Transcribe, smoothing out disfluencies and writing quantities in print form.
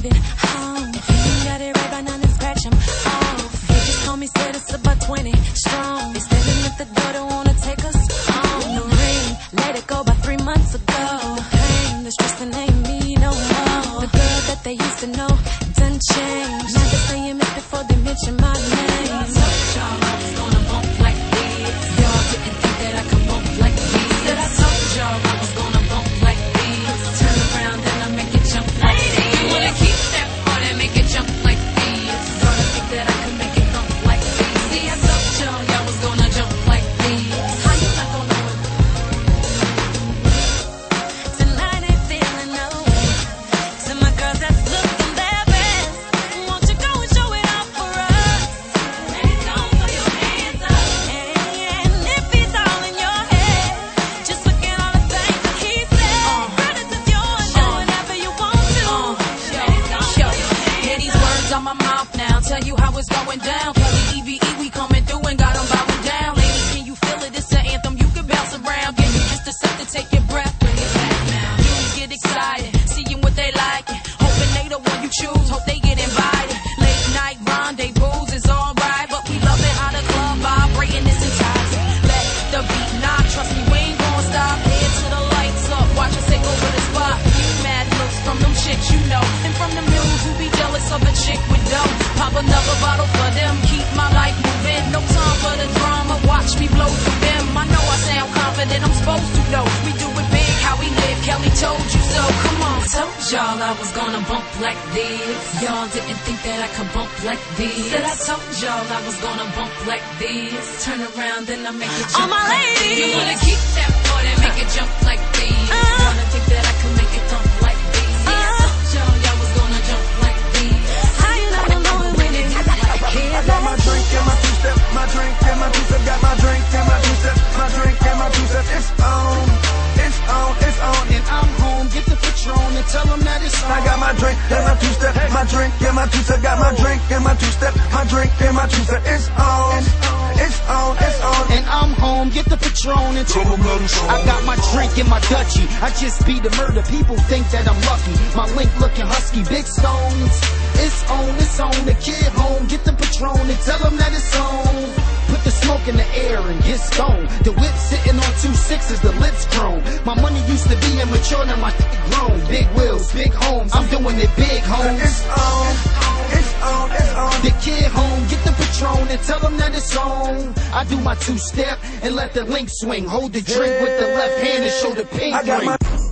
leaving home. If you ain't got it right by now, then scratch them off. They just told me said it's about 20 strong. They standing at the door, don't wanna take us home. The ring, let it go by 3 months ago. The pain, the stress, that ain't me no more. The girl that they used to know done changed. Now they saying it before they mention my name. I told y'all I was gonna bump like this. Y'all didn't think that I could bump like this. Said I told y'all I was gonna bump like this. Turn around and I make it jump like this. You wanna keep that part and make it jump like this. Gonna think that I could make it bump like this. See, I told y'all was gonna jump like this. How you not gonna know it? Tonight ain't feeling no way. To my girls that's looking their best, won't you go and show it off for us? And don't throw your hands up. And if he's all in your head, just look at all the things that he said. Credit is yours, do whatever you want to. Hear these words on my mouth now, tell you how it's going down. Kelly EVE, we coming through and got them bowing down. Ladies, can you feel it? It's an anthem you can bounce around. Give you just a sec to take your breath. Bring it back now. Dudes get excited, seeing what they like. Hoping they the one you choose, hope they get invited. Late night rendezvous is alright, but we love it how the club vibrating is enticing. Let the beat knock, trust me, we ain't gonna stop. Head to the lights up, watch us take over the spot. Mad looks from them chicks you know, and from them dudes who be jealous of a chick with dough. Pop another bottle for them, keep my life moving. No time for the drama, watch me blow through them. I know I sound confident, I'm supposed to know. We do it big, how we live, Kelly told you so. Come on, told y'all I was gonna bump like this. Y'all didn't think that I could bump like this. Said I told y'all I was gonna bump like this. Turn around and I make it jump. All my ladies, you wanna keep that part and make it jump like this. Wanna think that I can make it thump like this. I told y'all was gonna jump like this. How you not gonna know it when it do like this? I got my drink and my two-step, my drink and my two-step. Got my drink and my two-step, my drink and my two-step. It's on, it's on, it's on. And I'm home, get the Patron and tell them that it's on. I got my drink and my two-step, my drink and my two-step. Got my drink and my two-step, my drink and my two-step. It's on, it's on, it's on. And I'm home, get the Patron and tell them that it's on. I got my drink and my Dutchie. I just beat the murder. People think that I'm lucky. My link looking husky, big stones. It's on, it's on. The kid home, get the Patron and tell them that it's on. Put the smoke in the air and get stoned. The whip sitting on 2 6s, the lips chrome. My money used to be immature, now my grown. Big wheels, big homes, I'm doing it big, homes. It's on, it's on, it's on. The kid home, get the Patron and tell them that it's on. I do my two-step and let the link swing. Hold the drink with the left hand and show the pink I got ring. my